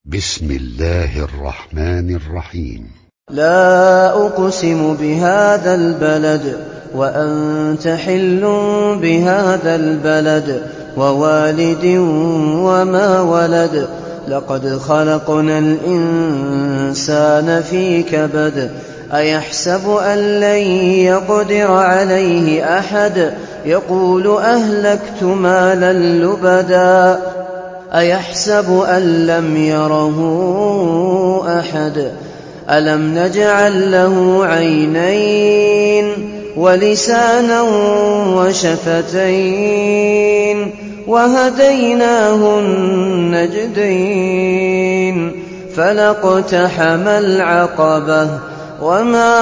بسم الله الرحمن الرحيم. لا أقسم بهذا البلد وأنت حل بهذا البلد ووالد وما ولد لقد خلقنا الإنسان في كبد أيحسب أن لن يقدر عليه أحد يقول أهلكت مالا لبدا أيحسب أن لم يره أحد ألم نجعل له عينين ولسانا وشفتين وهديناه النجدين فلاقتحم العقبة وما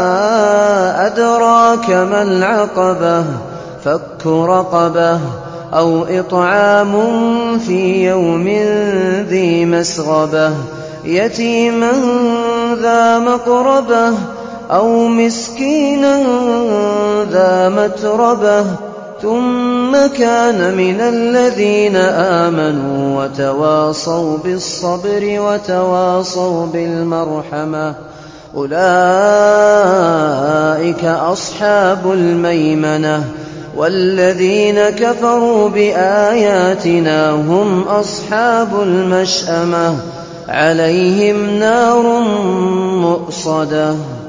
أدراك ما العقبة فك رقبة أو إطعام في يوم ذي مسغبة يتيما ذا مقربة أو مسكينا ذا متربة ثم كان من الذين آمنوا وتواصوا بالصبر وتواصوا بالمرحمة أولئك أصحاب الميمنة والذين كفروا بآياتنا هم أصحاب المشأمة عليهم نار مؤصدة